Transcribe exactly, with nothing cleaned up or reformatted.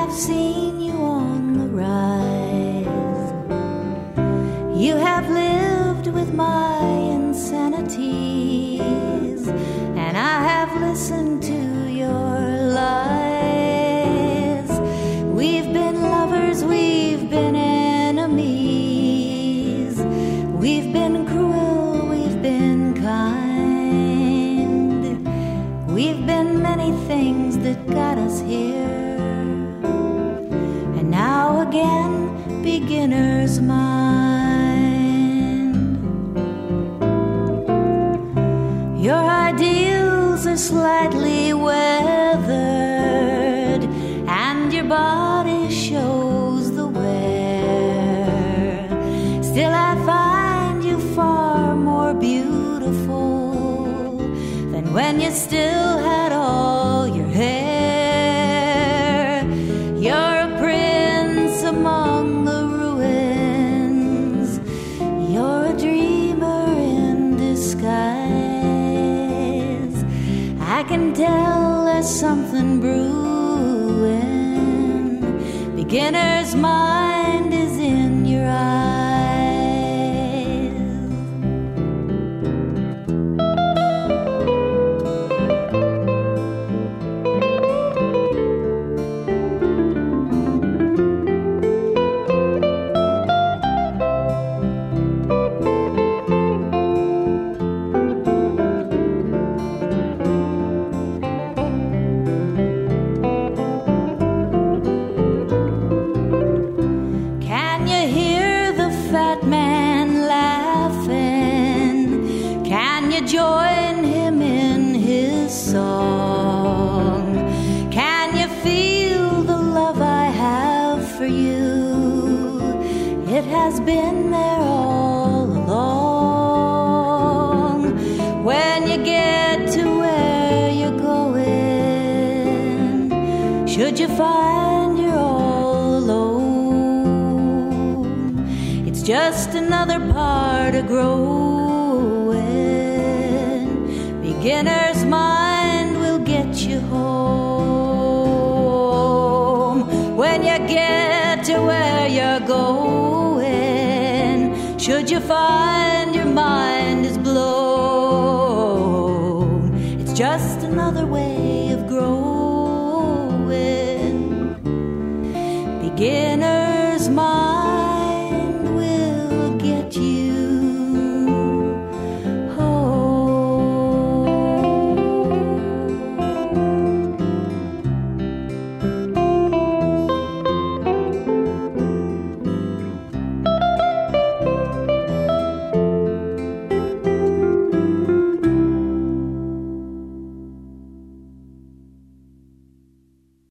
have seen you on the rise. You have lived with my insanities, and I have listened to your lies. We've been lovers, we've been enemies. We've been cruel, we've been kind. We've been many things that got us here. And now again, beginner's mind. Your ideals are slightly weathered, and your body shows the wear. Still I find you far more beautiful than when you still had all your hair. You're a prince among the ruins. You're a dreamer in disguise. I can tell there's something brewing. Beginner's mind is in your eyes. Join him in his song. Can you feel the love I have for you? It has been there all along. When you get to where you're going, should you find you're all alone, it's just another part of growing. Beginner's mind will get you home. When you get to where you're going, should you find your mind is blown, it's just another way